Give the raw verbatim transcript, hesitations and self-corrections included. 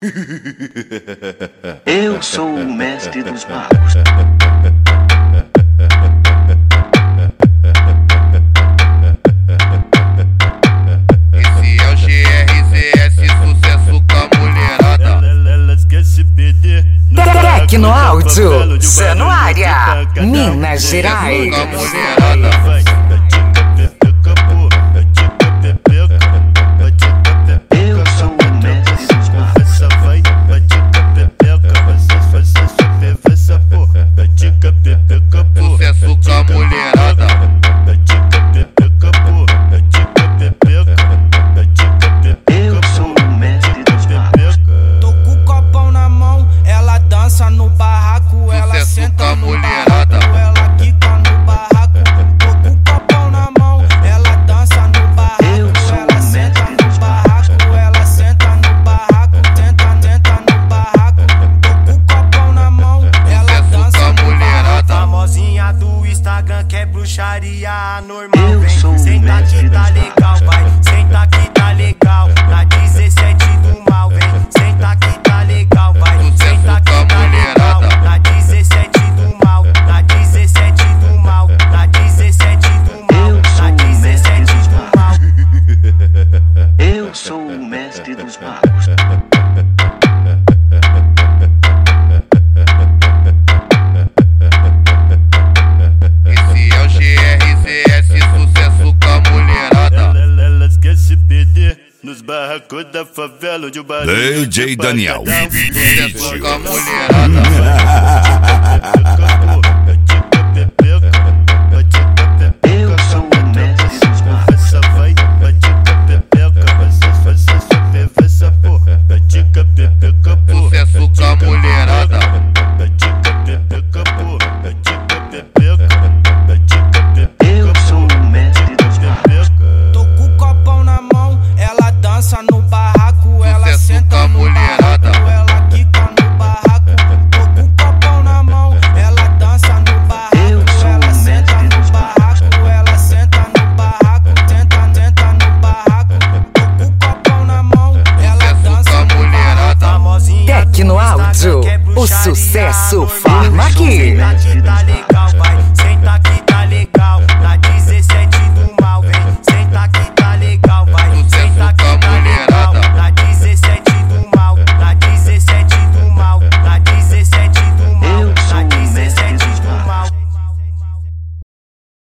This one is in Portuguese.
Eu sou o mestre dos magos. Esse é o G R Z S, sucesso com a mulherada. Tecno Áudio, Januária, Minas Gerais. Com a mulherada. Sucesso com a mulherada. Eu sou o mestre dos magos. Tô com o copão na mão, ela dança no barraco, ela Sucesso senta com a no mulherada. barraco, ela quica no barraco. Tô com o copão na mão, ela dança no barraco, Eu sou ela o senta mestre no dos barraco, ela senta no barraco, tenta, tenta no barraco. Tô com o copão na mão, ela Sucesso dança com a no mulherada. barraco. Famosinha do Instagram que é bruxaria anormal, Eu vem. sou o Senta mestre que tá dos legal, magos. vai. Senta que tá legal, na dezessete do mal, vem. Senta que tá legal, vai. Sucesso Senta com a que tá legal, mulherada. na dezessete do mal, na dezessete do mal, na dezessete do mal, Eu sou na o mestre dezessete dos do mal. Eu sou o mestre dos magos. Esse é o G R Z S, sucesso com a mulherada. Elas querem se perder nos barracos da favela onde o barulho D J Daniel. Sucesso com a mulherada. Eu sou o mestre dos magos. Sucesso com a mulherada. Eu sou o mestre dos magos. Tô com o copão na mão, ela dança no barraco, ela Sucesso com senta a no mulherada. barraco, ela quica no barraco. Tô com o copão na mão, ela dança no barraco, Eu sou ela o senta mestre no dos barraco, ela senta no barraco, tenta, tenta no barraco. Tô com o copão na mão, ela Sucesso dança com a no mulherada. barraco. Famosinha do Tecno Instagram Áudio, que é o bruxaria sucesso anormal.